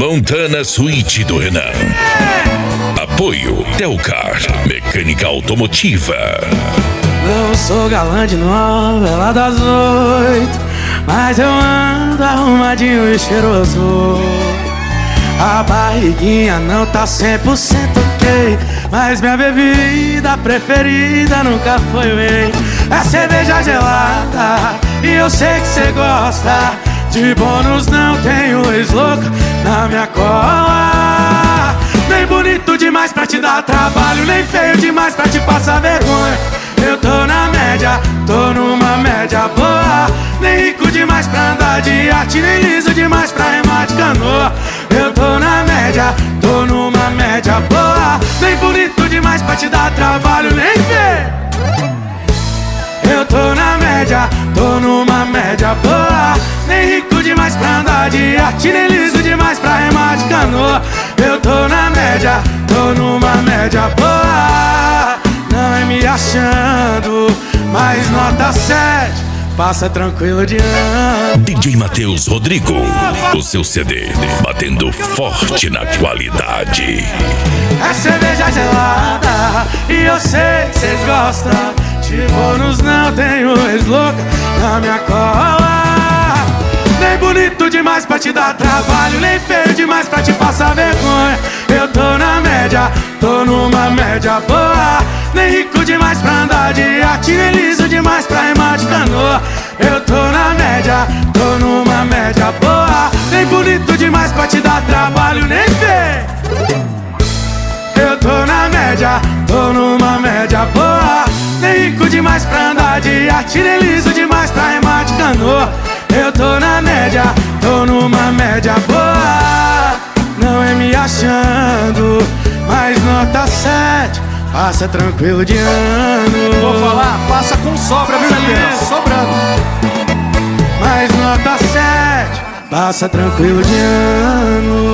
Montana Suíte do Renan. Apoio Telcar, mecânica automotiva. Não sou galã de novela das 8, mas eu ando arrumadinho e cheiroso. A barriguinha não tá 100% ok, mas minha bebida preferida nunca foi o whey. É cerveja gelada e eu sei que cê gosta. De bônus não tenho ex-louca na minha cola. Nem bonito demais pra te dar trabalho, nem feio demais pra te passar vergonha. Eu tô na média, tô numa média boa. Nem rico demais pra andar de iate, nem liso demais pra remar de canoa. Eu tô na média, tô numa média boa. Nem bonito demais pra te dar trabalho, nem feio. Eu tô na média, tô numa média boa. Nem rico demais pra andar de iate, nem liso demais pra remar de canoa. Eu tô na média, tô numa média boa. Não é me achando, mas nota 7, passa tranquilo de ano. DJ Matheus Rodrigo, o seu CD batendo forte na qualidade. É cerveja gelada e eu sei que cês gostam. De bônus não tenho ex-louca na minha cola. Nem bonito demais pra te dar trabalho, nem feio demais pra te passar vergonha. Eu tô na média, tô numa média boa. Nem rico demais pra andar de iate, nem liso demais pra remar de canoa. Eu tô na média, tô numa média boa. Nem bonito demais pra te dar trabalho, nem feio. Eu tô na média, tô numa média boa. Nem rico demais pra andar de iate, nem liso demais pra remar de canoa. Eu tô na média, tô numa média boa. Não é me achando, mas nota 7, passa tranquilo de ano. Vou falar, passa com sobra, viu, Matheus? Sobrando. Mas nota 7, passa tranquilo de ano.